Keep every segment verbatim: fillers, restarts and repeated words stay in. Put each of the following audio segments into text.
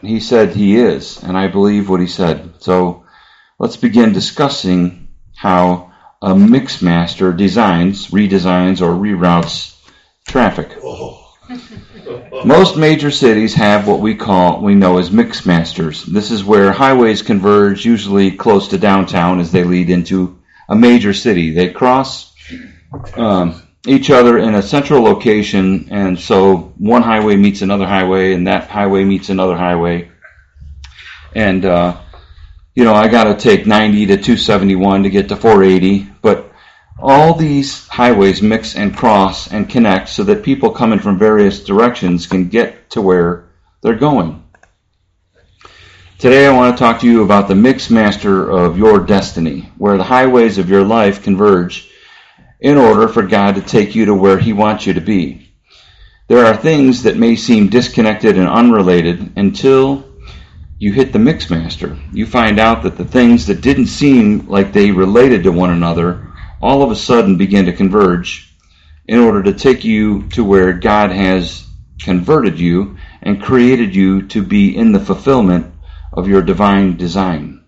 he said he is, and I believe what he said. So let's begin discussing how a mixmaster designs, redesigns, or reroutes traffic. Most major cities have what we call, we know as mixmasters. This is where highways converge, usually close to downtown, as they lead into a major city. They cross um, each other in a central location, and so one highway meets another highway, and that highway meets another highway. And, uh, you know, I got to take ninety to two seventy-one to get to four eighty, but all these highways mix and cross and connect so that people coming from various directions can get to where they're going. Today I want to talk to you about the mixmaster of your destiny, where the highways of your life converge in order for God to take you to where He wants you to be. There are things that may seem disconnected and unrelated until you hit the mixmaster. You find out that the things that didn't seem like they related to one another all of a sudden begin to converge in order to take you to where God has converted you and created you to be in the fulfillment of your divine design.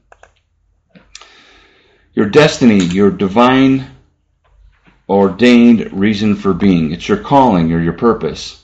Your destiny, your divine ordained reason for being. It's your calling or your purpose.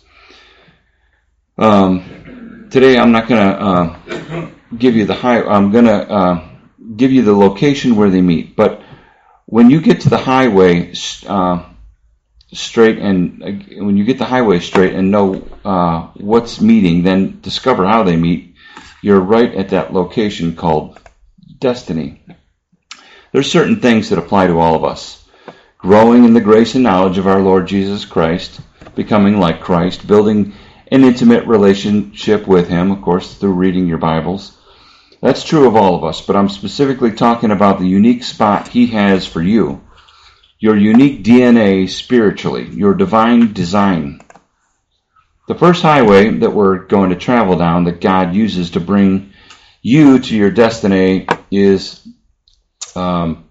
Um, today I'm not going to uh, give you the high. I'm going to uh, give you the location where they meet. But when you get to the highway uh, straight, and uh, when you get the highway straight and know uh, what's meeting, then discover how they meet. You're right at that location called destiny. There's certain things that apply to all of us. Growing in the grace and knowledge of our Lord Jesus Christ, becoming like Christ, building an intimate relationship with Him, of course, through reading your Bibles. That's true of all of us, but I'm specifically talking about the unique spot He has for you, your unique D N A spiritually, your divine design. The first highway that we're going to travel down that God uses to bring you to your destiny is um,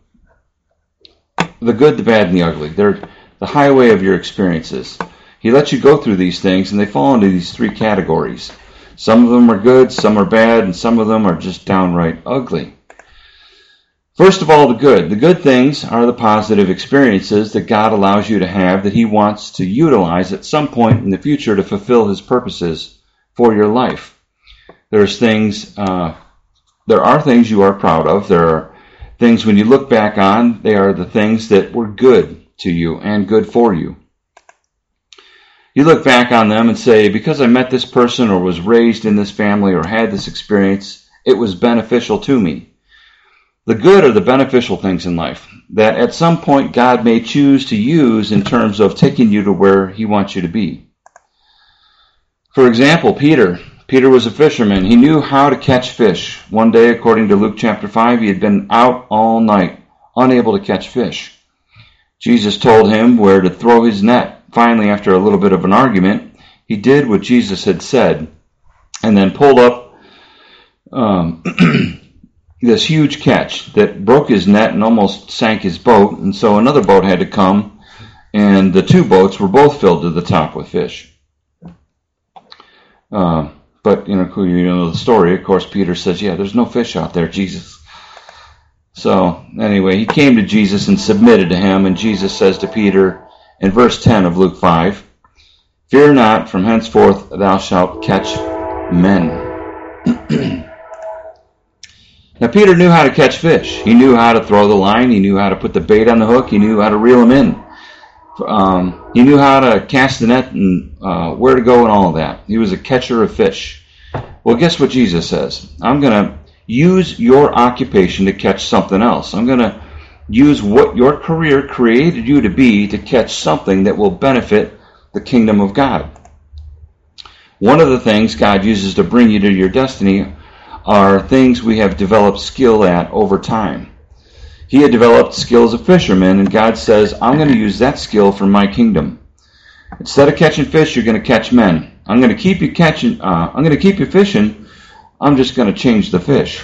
the good, the bad, and the ugly. They're the highway of your experiences. He lets you go through these things, and they fall into these three categories. Some of them are good, some are bad, and some of them are just downright ugly. First of all, the good. The good things are the positive experiences that God allows you to have that He wants to utilize at some point in the future to fulfill His purposes for your life. There's things, uh, there are things you are proud of. There are things when you look back on, they are the things that were good to you and good for you. You look back on them and say, because I met this person or was raised in this family or had this experience, it was beneficial to me. The good are the beneficial things in life that at some point God may choose to use in terms of taking you to where He wants you to be. For example, Peter. Peter was a fisherman. He knew how to catch fish. One day, according to Luke chapter five, he had been out all night, unable to catch fish. Jesus told him where to throw his net. Finally, after a little bit of an argument, he did what Jesus had said, and then pulled up um, this huge catch that broke his net and almost sank his boat. And so another boat had to come, and the two boats were both filled to the top with fish. Uh, But, you know, you know the story. Of course, Peter says, yeah, there's no fish out there, Jesus. So, anyway, he came to Jesus and submitted to Him, and Jesus says to Peter in verse ten of Luke five, "Fear not, from henceforth thou shalt catch men." Now, Peter knew how to catch fish. He knew how to throw the line. He knew how to put the bait on the hook. He knew how to reel them in. Um, he knew how to cast the net and uh, where to go and all of that. He was a catcher of fish. Well, guess what Jesus says? I'm going to use your occupation to catch something else. I'm going to use what your career created you to be to catch something that will benefit the kingdom of God. One of the things God uses to bring you to your destiny are things we have developed skill at over time. He had developed skill as a fisherman, and God says, I'm going to use that skill for my kingdom. Instead of catching fish, you're going to catch men. I'm going to keep you catching. Uh, I'm going to keep you fishing. I'm just going to change the fish.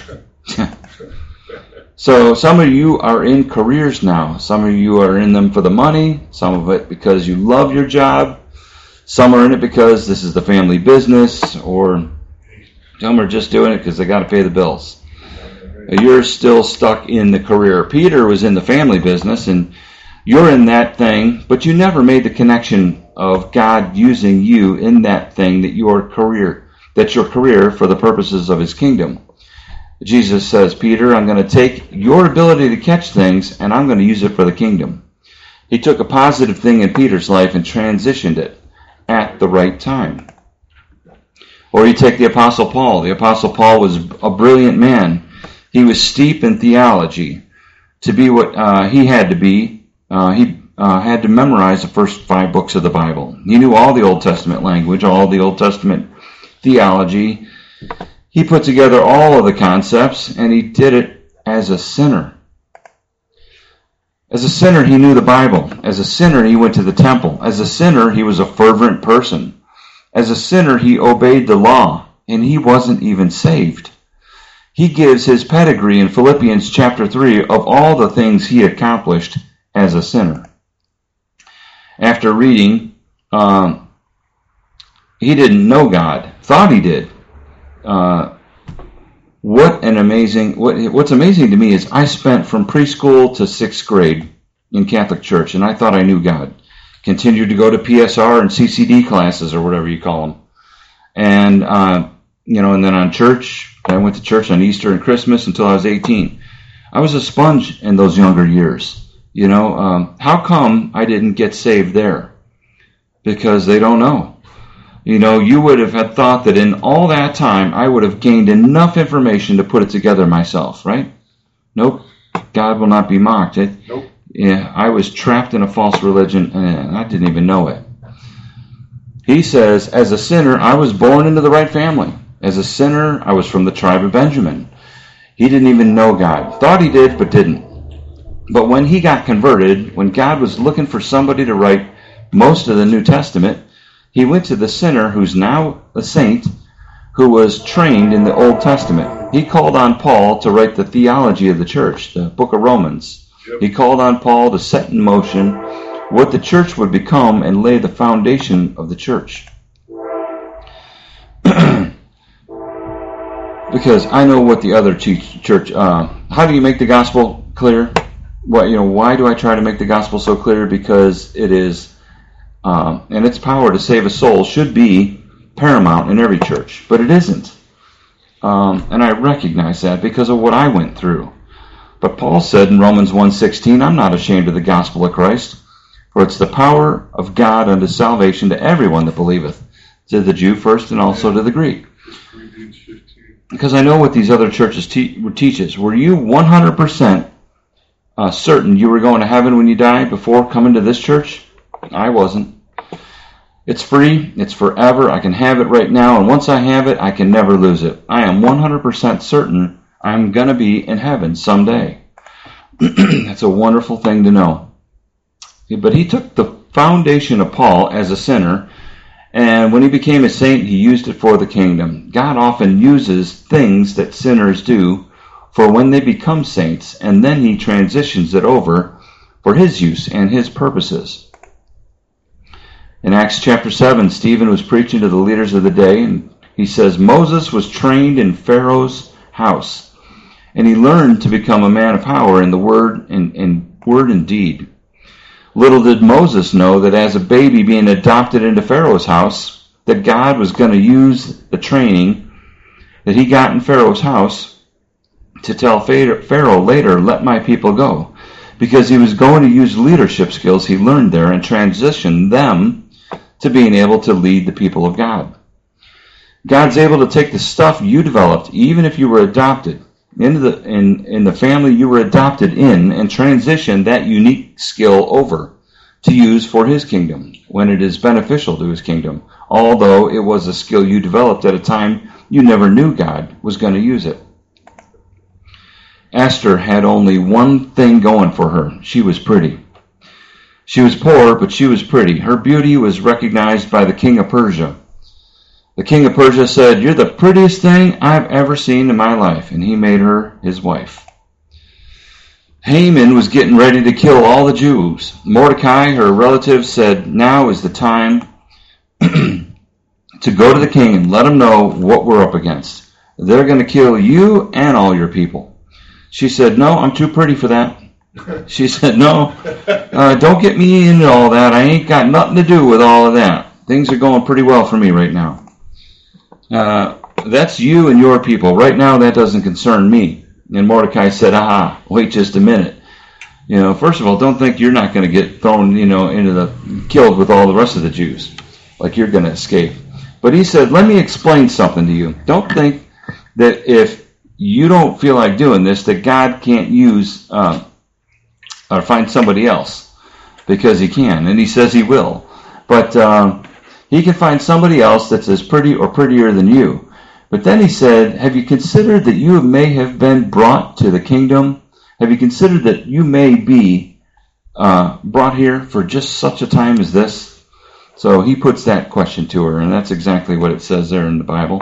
So some of you are in careers now. Some of you are in them for the money. Some of it because you love your job. Some are in it because this is the family business, or Some are just doing it because they got to pay the bills. You're still stuck in the career. Peter was in the family business, and you're in that thing, but you never made the connection of God using you in that thing, that your career, that's your career for the purposes of his kingdom. Jesus says, Peter, I'm going to take your ability to catch things, and I'm going to use it for the kingdom. He took a positive thing in Peter's life and transitioned it at the right time. Or you take the Apostle Paul. The Apostle Paul was a brilliant man. He was steep in theology. To be what uh, he had to be, uh, he uh, had to memorize the first five books of the Bible. He knew all the Old Testament language, all the Old Testament theology. He put together all of the concepts, and he did it as a sinner. As a sinner, he knew the Bible. As a sinner, he went to the temple. As a sinner, he was a fervent person. As a sinner, he obeyed the law, and he wasn't even saved. He gives his pedigree in Philippians chapter three of all the things he accomplished as a sinner. After reading, um, he didn't know God, thought he did. Uh, what an amazing, what, what's amazing to me is I spent from preschool to sixth grade in Catholic Church, and I thought I knew God. Continued to go to P S R and C C D classes, or whatever you call them. And, uh, you know, and then on church, I went to church on Easter and Christmas until I was eighteen. I was a sponge in those younger years. You know, um, how come I didn't get saved there? Because they don't know. You know, you would have had thought that in all that time, I would have gained enough information to put it together myself, right? Nope. God will not be mocked. It, nope. Yeah, I was trapped in a false religion, and I didn't even know it. He says, as a sinner, I was born into the right family. As a sinner, I was from the tribe of Benjamin. He didn't even know God. Thought he did, but didn't. But when he got converted, when God was looking for somebody to write most of the New Testament, he went to the sinner who's now a saint, who was trained in the Old Testament. He called on Paul to write the theology of the church, the book of Romans. Yep. He called on Paul to set in motion what the church would become and lay the foundation of the church. Because I know what the other church, uh, how do you make the gospel clear? What, you know, why do I try to make the gospel so clear? Because it is, um, and its power to save a soul should be paramount in every church, but it isn't. Um, and I recognize that because of what I went through. But Paul said in Romans one sixteen, I'm not ashamed of the gospel of Christ, for it's the power of God unto salvation to everyone that believeth, to the Jew first and also to the Greek. Because I know what these other churches te- teaches. Were you one hundred percent uh, certain you were going to heaven when you died before coming to this church? I wasn't. It's free. It's forever. I can have it right now. And once I have it, I can never lose it. I am one hundred percent certain I'm going to be in heaven someday. That's a wonderful thing to know. But he took the foundation of Paul as a sinner, and when he became a saint, he used it for the kingdom. God often uses things that sinners do for when they become saints, and then he transitions it over for his use and his purposes. In Acts chapter seven, Stephen was preaching to the leaders of the day, and he says, Moses was trained in Pharaoh's house, and he learned to become a man of power in the word and, and word and deed. Little did Moses know that as a baby being adopted into Pharaoh's house, that God was going to use the training that he got in Pharaoh's house to tell Pharaoh later, let my people go. Because he was going to use leadership skills he learned there and transition them to being able to lead the people of God. God's able to take the stuff you developed, even if you were adopted, into the in, in the family you were adopted in, and transition that unique skill over to use for his kingdom when it is beneficial to his kingdom, although it was a skill you developed at a time you never knew God was going to use it. Esther had only one thing going for her. She was pretty. She was poor, but she was pretty. Her beauty was recognized by the king of Persia. The king of Persia said, you're the prettiest thing I've ever seen in my life, and he made her his wife. Haman was getting ready to kill all the Jews. Mordecai, her relative, said, now is the time to go to the king and let him know what we're up against. They're going to kill you and all your people. She said, no, I'm too pretty for that. She said, no, uh, don't get me into all that. I ain't got nothing to do with all of that. Things are going pretty well for me right now. Uh, that's you and your people. Right now, that doesn't concern me. And Mordecai said, ah, wait just a minute. You know, first of all, don't think you're not going to get thrown, you know, into the, killed with all the rest of the Jews. Like you're going to escape. But he said, let me explain something to you. Don't think that if you don't feel like doing this, that God can't use, uh, or find somebody else, because he can, and he says he will. But um, he can find somebody else that's as pretty or prettier than you. But then he said, have you considered that you may have been brought to the kingdom? Have you considered that you may be uh, brought here for just such a time as this? So he puts that question to her, and that's exactly what it says there in the Bible.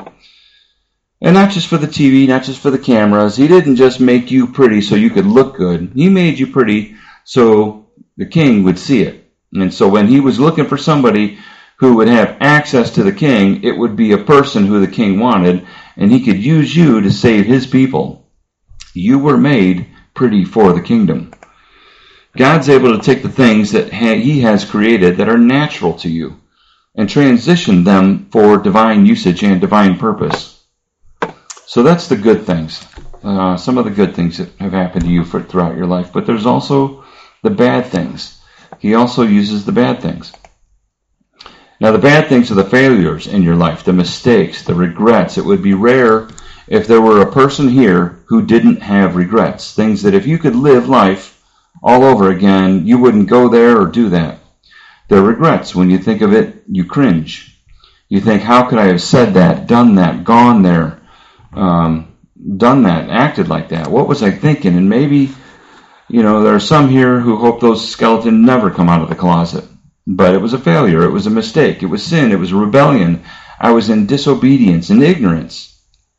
And not just for the T V, not just for the cameras. He didn't just make you pretty so you could look good. He made you pretty so the king would see it. And so when he was looking for somebody who would have access to the king, it would be a person who the king wanted, and he could use you to save his people. You were made pretty for the kingdom. God's able to take the things that he has created that are natural to you and transition them for divine usage and divine purpose. So that's the good things. Uh, some of the good things that have happened to you for, throughout your life. But there's also the bad things. He also uses the bad things. Now, the bad things are the failures in your life, the mistakes, the regrets. It would be rare if there were a person here who didn't have regrets. Things that if you could live life all over again, you wouldn't go there or do that. They're regrets. When you think of it, you cringe. You think, how could I have said that, done that, gone there? Um, done that, acted like that. What was I thinking? And maybe, you know, there are some here who hope those skeletons never come out of the closet. But it was a failure. It was a mistake. It was sin. It was rebellion. I was in disobedience and ignorance.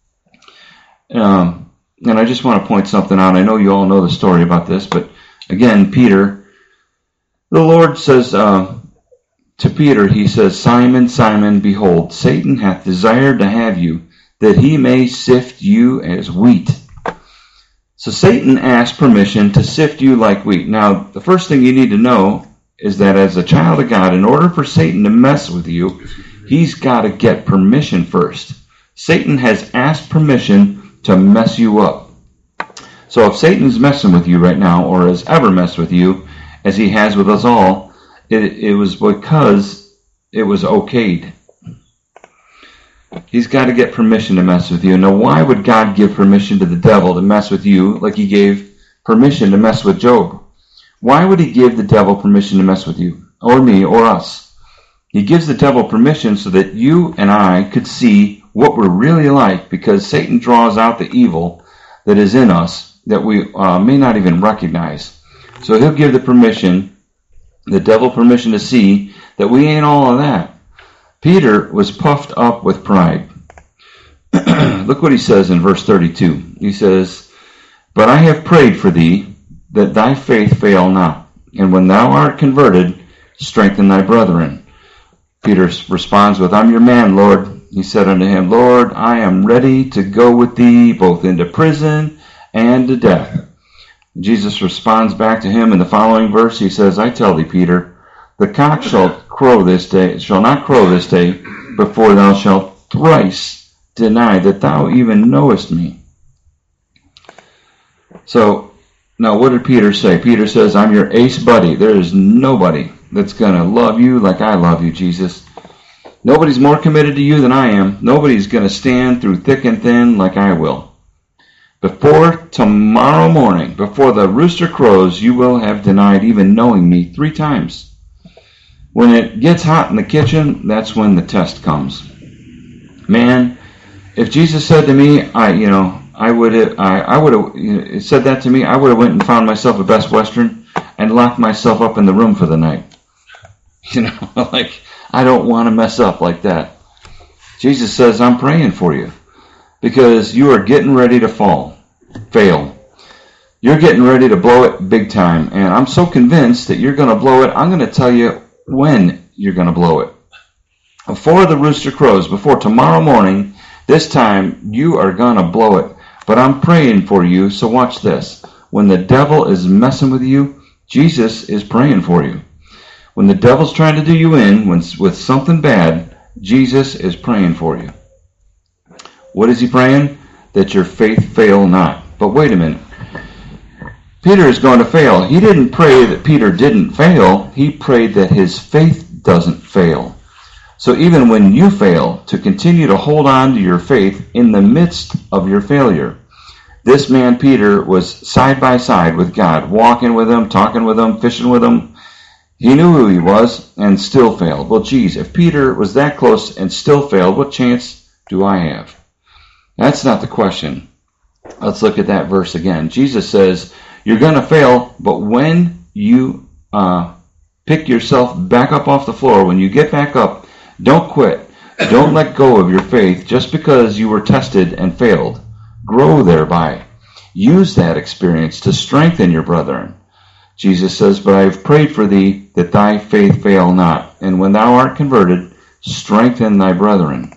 Um, and I just want to point something out. I know you all know the story about this, but again, Peter, the Lord says uh, to Peter, he says, Simon, Simon, behold, Satan hath desired to have you, that he may sift you as wheat. So Satan asked permission to sift you like wheat. Now, the first thing you need to know is that as a child of God, in order for Satan to mess with you, he's got to get permission first. Satan has asked permission to mess you up. So if Satan's messing with you right now, or has ever messed with you, as he has with us all, it, it was because it was okayed. He's got to get permission to mess with you. Now, why would God give permission to the devil to mess with you like he gave permission to mess with Job? Why would he give the devil permission to mess with you, or me, or us? He gives the devil permission so that you and I could see what we're really like, because Satan draws out the evil that is in us that we uh, may not even recognize. So he'll give the permission, the devil permission to see that we ain't all of that. Peter was puffed up with pride. Look what he says in verse thirty-two. He says, But I have prayed for thee, that thy faith fail not. And when thou art converted, strengthen thy brethren. Peter responds with, I'm your man, Lord. He said unto him, Lord, I am ready to go with thee both into prison and to death. Jesus responds back to him in the following verse. He says, I tell thee, Peter, the cock shall crow this day, shall not crow this day, before thou shalt thrice deny that thou even knowest me. So, now what did Peter say? Peter says, I'm your ace buddy. There is nobody that's going to love you like I love you, Jesus. Nobody's more committed to you than I am. Nobody's going to stand through thick and thin like I will. Before tomorrow morning, before the rooster crows, you will have denied even knowing me three times. When it gets hot in the kitchen, that's when the test comes. Man, if Jesus said to me, I, you know, I would have, I, I would have you know, said that to me, I would have went and found myself a Best Western and locked myself up in the room for the night. You know, like, I don't want to mess up like that. Jesus says, I'm praying for you because you are getting ready to fall, fail. You're getting ready to blow it big time. And I'm so convinced that you're going to blow it, I'm going to tell you when you're going to blow it. Before the rooster crows, before tomorrow morning, This time, you are going to blow it. But I'm praying for you, so watch this. When the devil is messing with you, Jesus is praying for you. When the devil's trying to do you in when, with something bad, Jesus is praying for you. What is he praying? That your faith fail not. But wait a minute. Peter is going to fail. He didn't pray that Peter didn't fail. He prayed that his faith doesn't fail. So even when you fail, to continue to hold on to your faith in the midst of your failure. This man, Peter, was side by side with God, walking with him, talking with him, fishing with him. He knew who he was and still failed. Well, geez, if Peter was that close and still failed, what chance do I have? That's not the question. Let's look at that verse again. Jesus says, you're going to fail, but when you uh, pick yourself back up off the floor, when you get back up, don't quit. Don't let go of your faith just because you were tested and failed. Grow thereby. Use that experience to strengthen your brethren. Jesus says, but I have prayed for thee that thy faith fail not. And when thou art converted, strengthen thy brethren.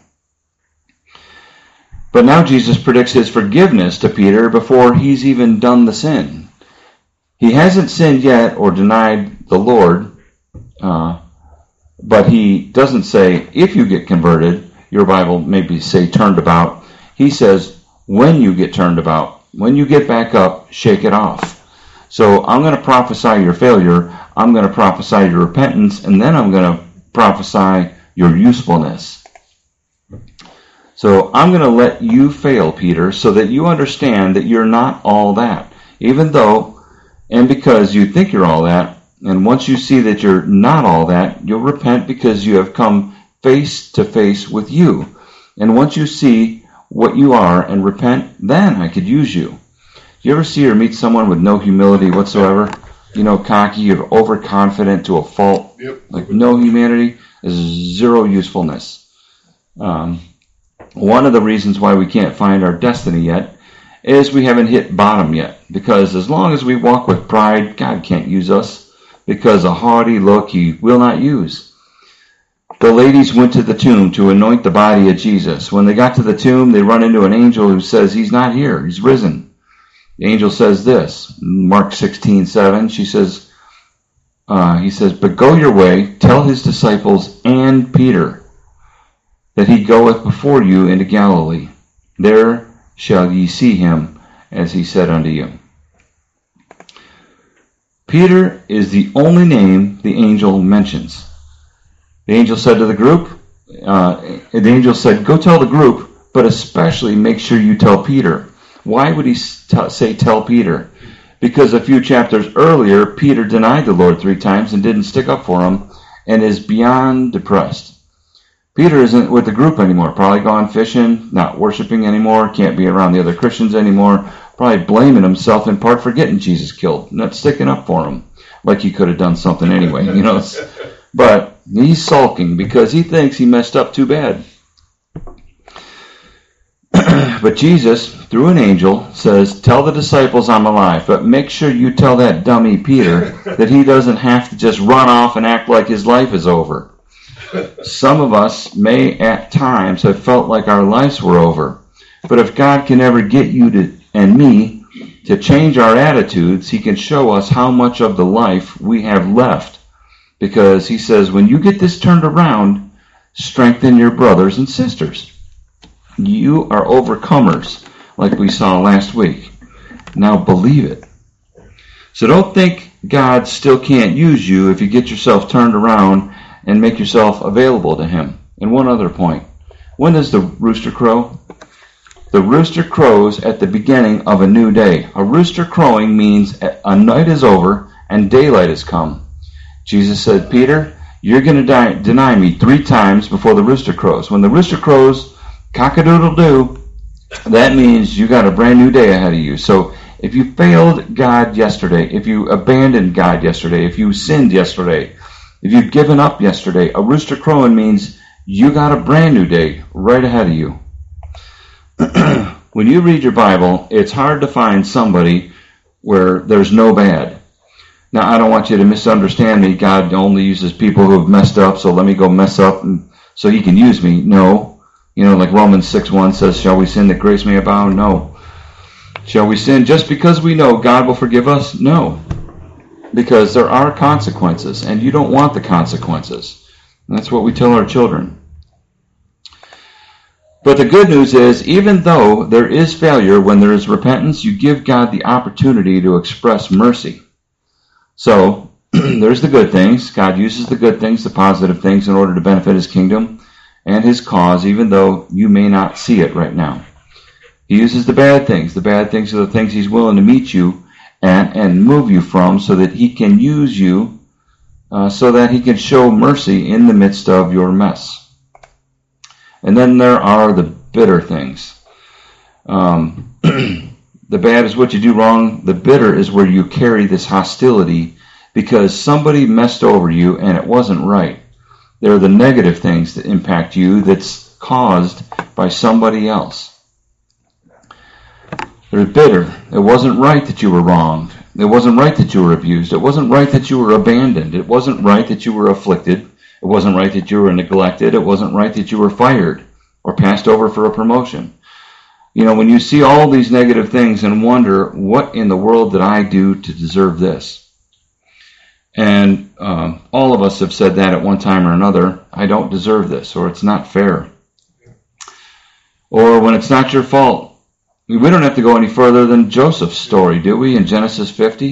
But now Jesus predicts his forgiveness to Peter before he's even done the sin. He hasn't sinned yet or denied the Lord, uh, but he doesn't say, if you get converted, your Bible maybe say turned about. He says, when you get turned about, when you get back up, shake it off. So I'm going to prophesy your failure, I'm going to prophesy your repentance, and then I'm going to prophesy your usefulness. So I'm going to let you fail, Peter, so that you understand that you're not all that. Even though, and because you think you're all that, and once you see that you're not all that, you'll repent because you have come face to face with you. And once you see what you are and repent, then I could use you. You ever see or meet someone with no humility whatsoever? You know, cocky or overconfident to a fault? Yep. Like no humanity, is zero usefulness. Um, one of the reasons why we can't find our destiny yet is we haven't hit bottom yet. Because as long as we walk with pride, God can't use us. Because a haughty look he will not use. The ladies went to the tomb to anoint the body of Jesus. When they got to the tomb, they run into an angel who says, he's not here, he's risen. The angel says this, Mark sixteen seven, she says, uh, he says, but go your way, tell his disciples and Peter that he goeth before you into Galilee. There shall ye see him, as he said unto you. Peter is the only name the angel mentions. The angel said to the group, uh, the angel said, go tell the group, but especially make sure you tell Peter. Why would he t- say tell Peter? Because a few chapters earlier, Peter denied the Lord three times and didn't stick up for him and is beyond depressed. Peter isn't with the group anymore, probably gone fishing, not worshiping anymore, can't be around the other Christians anymore, probably blaming himself in part for getting Jesus killed, not sticking up for him, like he could have done something anyway, you know. But he's sulking because he thinks he messed up too bad. But Jesus, through an angel, says, tell the disciples I'm alive, but make sure you tell that dummy Peter that he doesn't have to just run off and act like his life is over. Some of us may at times have felt like our lives were over. But if God can ever get you to and me to change our attitudes, he can show us how much of the life we have left. Because he says, when you get this turned around, strengthen your brothers and sisters. You are overcomers, like we saw last week. Now believe it. So don't think God still can't use you if you get yourself turned around and make yourself available to him. And one other point. When does the rooster crow? The rooster crows at the beginning of a new day. A rooster crowing means a night is over and daylight has come. Jesus said, Peter, you're going to deny me three times before the rooster crows. When the rooster crows, cock-a-doodle-doo, that means you got a brand new day ahead of you. So if you failed God yesterday, if you abandoned God yesterday, if you sinned yesterday, if you've given up yesterday, a rooster crowing means you got a brand new day right ahead of you. When you read your Bible, it's hard to find somebody where there's no bad. Now, I don't want you to misunderstand me. God only uses people who have messed up, so let me go mess up and, so he can use me. No, You know, like Romans six one says, shall we sin that grace may abound? No. Shall we sin just because we know God will forgive us? No. Because there are consequences, and you don't want the consequences. And that's what we tell our children. But the good news is, even though there is failure, when there is repentance, you give God the opportunity to express mercy. So, there's the good things. God uses the good things, the positive things, in order to benefit his kingdom and his cause, even though you may not see it right now. He uses the bad things. The bad things are the things he's willing to meet you and, and move you from, so that he can use you, uh, so that he can show mercy in the midst of your mess. And then there are the bitter things. Um, the bad is what you do wrong. The bitter is where you carry this hostility because somebody messed over you and it wasn't right. There are the negative things that impact you that's caused by somebody else. They're bitter. It wasn't right that you were wronged. It wasn't right that you were abused. It wasn't right that you were abandoned. It wasn't right that you were afflicted. It wasn't right that you were neglected. It wasn't right that you were fired or passed over for a promotion. You know, when you see all these negative things and wonder, what in the world did I do to deserve this? And um, all of us have said that at one time or another. I don't deserve this, or it's not fair. Or when it's not your fault. We don't have to go any further than Joseph's story, do we, in Genesis fifty?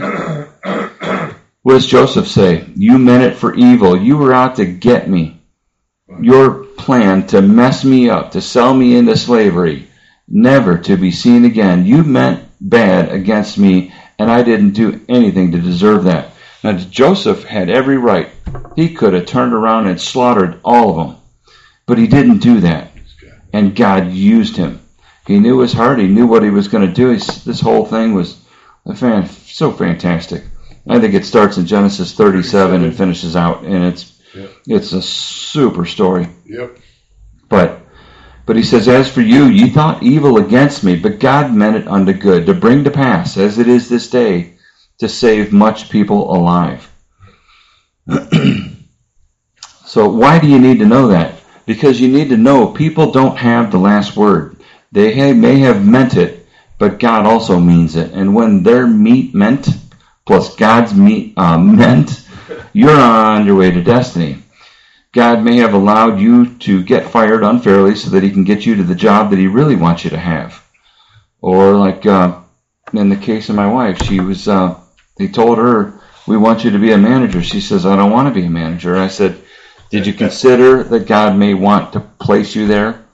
What does Joseph say? You meant it for evil. You were out to get me. Your plan to mess me up, to sell me into slavery, never to be seen again. You meant bad against me, and I didn't do anything to deserve that. Now, Joseph had every right. He could have turned around and slaughtered all of them, but he didn't do that, and God used him. He knew his heart. He knew what he was going to do. He's, this whole thing was a fan, so fantastic. I think it starts in Genesis thirty-seven and finishes out, and it's yep. it's a super story. Yep. But but he says, as for you, ye thought evil against me, but God meant it unto good, to bring to pass, as it is this day, to save much people alive. So why do you need to know that? Because you need to know people don't have the last word. They have, may have meant it, but God also means it. And when their meat meant, plus God's meat uh, meant, you're on your way to destiny. God may have allowed you to get fired unfairly so that he can get you to the job that he really wants you to have. Or like uh, in the case of my wife, she was. Uh, they told her, we want you to be a manager. She says, I don't want to be a manager. I said, did you consider that God may want to place you there